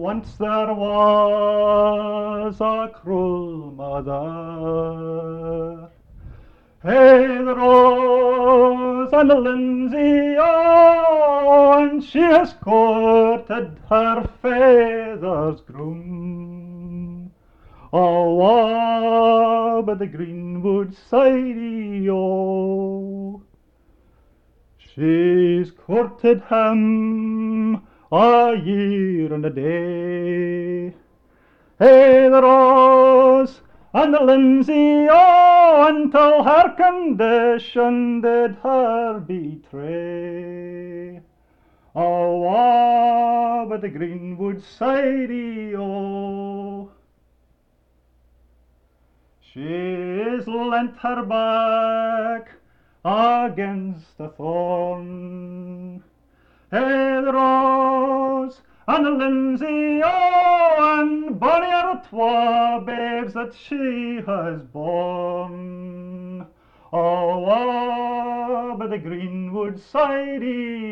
Once there was a cruel mother. Hey, the Rose and the Lindsay, oh, and she has courted her father's groom. Oh, by the greenwood side, oh, she's courted him a year and a day. Hey, the Rose and the Lindsay, oh, until her condition did her betray. Oh, by the greenwood side, oh, she's leant her back against a thorn. Hey, the Rose and the Lindsay, oh, and bonny are twa babes that she has born. Oh, by the greenwood side,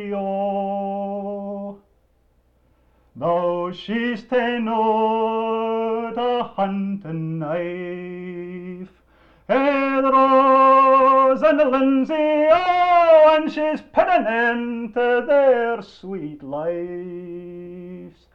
oh, now she's ta'en out a hunting knife. Hey, the Rose and the Lindsay, oh, and she's putting into their sweet lives.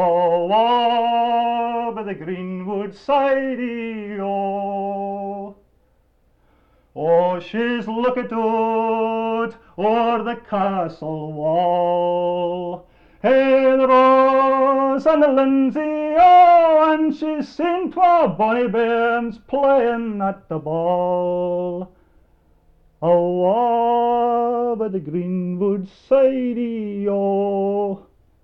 Oh, by the greenwood side, oh, oh, she's looked out o'er the castle wall. Hey, the Rose and the Lindsay, oh, and she's seen twa bonny bairns playing at the ball. Oh, by the greenwood side, oh,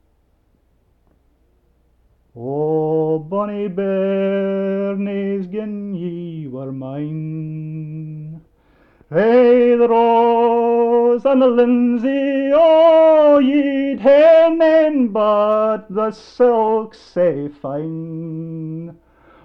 oh, bonny bairnies, gin ye were mine. Hey, the Rose and the Lindsay, oh, ye'd hae nane but the silk sae fine.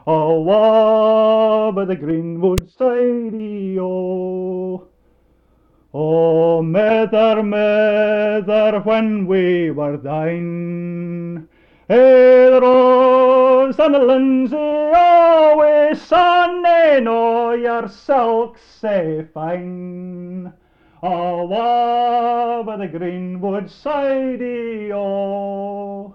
Oh, by the greenwood side, oh, oh, mither, mither, when we were thine. Hey, the Rose and the Lindsay, oh, we saw nane o' your silk sae fine. Oh, by the greenwood side, oh,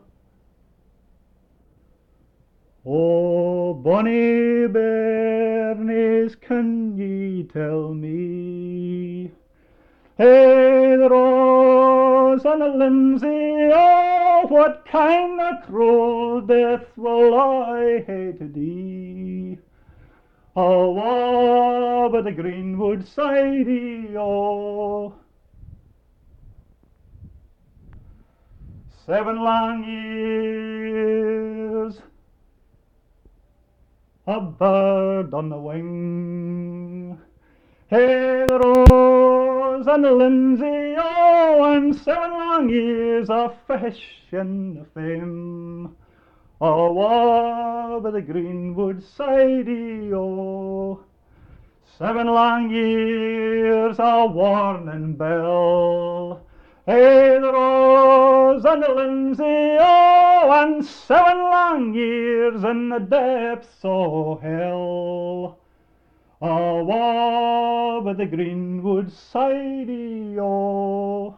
oh, bonny bairnies, can ye tell me? Hey, the Rose and the Lindsay, oh, what kind of cruel death will I hae to die? Oh, by the greenwood side, oh, 7 long years, a bird on the wing. Hey, the Rose and the Lindsay, oh, and 7 long years of fish in the fame. Oh, by the greenwood side, oh, 7 long years a warning bell. Hey, the Rose and the Lindsay, oh, and 7 long years in the depths o' hell. Oh, by the greenwood side, oh,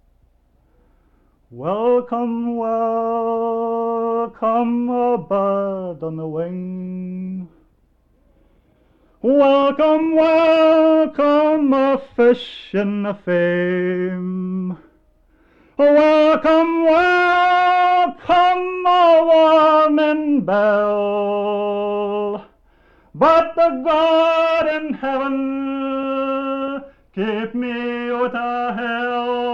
welcome, welcome, a bird on the wing. Welcome, welcome, a fish in the fame. Welcome, welcome, a warning bell. But the God in heaven keep me out of hell.